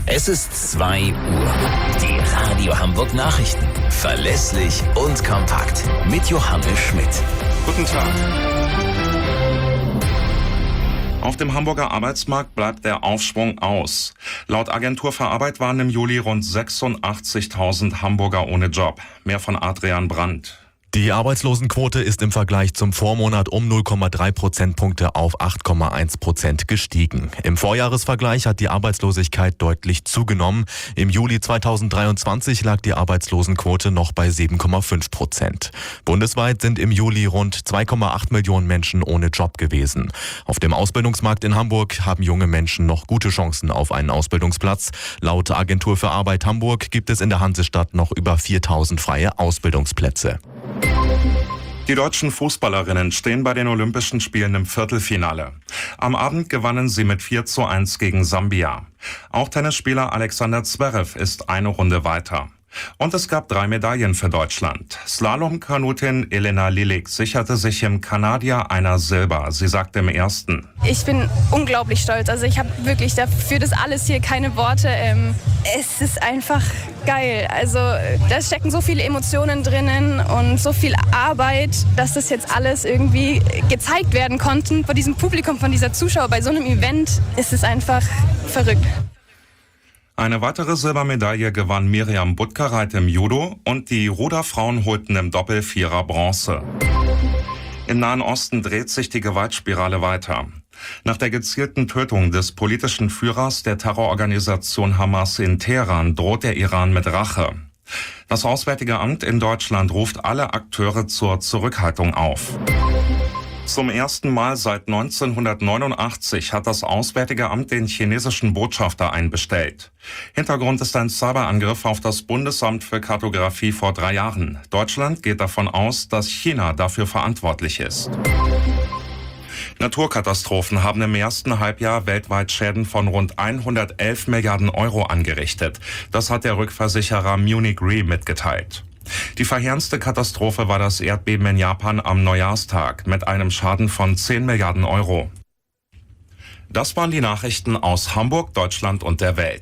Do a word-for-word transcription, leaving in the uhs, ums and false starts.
Es ist zwei Uhr. Die Radio Hamburg Nachrichten. Verlässlich und kompakt. Mit Johannes Schmidt. Guten Tag. Auf dem Hamburger Arbeitsmarkt bleibt der Aufschwung aus. Laut Agentur für Arbeit waren im Juli rund sechsundachtzigtausend Hamburger ohne Job. Mehr von Adrian Brandt. Die Arbeitslosenquote ist im Vergleich zum Vormonat um null Komma drei Prozentpunkte auf acht Komma eins Prozent gestiegen. Im Vorjahresvergleich hat die Arbeitslosigkeit deutlich zugenommen. Im Juli zweitausenddreiundzwanzig lag die Arbeitslosenquote noch bei sieben Komma fünf Prozent. Bundesweit sind im Juli rund zwei Komma acht Millionen Menschen ohne Job gewesen. Auf dem Ausbildungsmarkt in Hamburg haben junge Menschen noch gute Chancen auf einen Ausbildungsplatz. Laut Agentur für Arbeit Hamburg gibt es in der Hansestadt noch über viertausend freie Ausbildungsplätze. Die deutschen Fußballerinnen stehen bei den Olympischen Spielen im Viertelfinale. Am Abend gewannen sie mit vier zu eins gegen Sambia. Auch Tennisspieler Alexander Zverev ist eine Runde weiter. Und es gab drei Medaillen für Deutschland. Slalom-Kanutin Elena Lilik sicherte sich im Kanadier einer Silber. Sie sagte im ersten: Ich bin unglaublich stolz. Also ich habe wirklich dafür das alles hier keine Worte. Ähm, es ist einfach geil. Also da stecken so viele Emotionen drinnen und so viel Arbeit, dass das jetzt alles irgendwie gezeigt werden konnte vor diesem Publikum, von dieser Zuschauer. Bei so einem Event ist es einfach verrückt. Eine weitere Silbermedaille gewann Miriam Butkereit im Judo und die Ruderfrauen holten im Doppel Vierer Bronze. Im Nahen Osten dreht sich die Gewaltspirale weiter. Nach der gezielten Tötung des politischen Führers der Terrororganisation Hamas in Teheran droht der Iran mit Rache. Das Auswärtige Amt in Deutschland ruft alle Akteure zur Zurückhaltung auf. Zum ersten Mal seit neunzehnhundertneunundachtzig hat das Auswärtige Amt den chinesischen Botschafter einbestellt. Hintergrund ist ein Cyberangriff auf das Bundesamt für Kartografie vor drei Jahren. Deutschland geht davon aus, dass China dafür verantwortlich ist. Naturkatastrophen haben im ersten Halbjahr weltweit Schäden von rund hundertelf Milliarden Euro angerichtet. Das hat der Rückversicherer Munich Re mitgeteilt. Die verheerendste Katastrophe war das Erdbeben in Japan am Neujahrstag mit einem Schaden von zehn Milliarden Euro. Das waren die Nachrichten aus Hamburg, Deutschland und der Welt.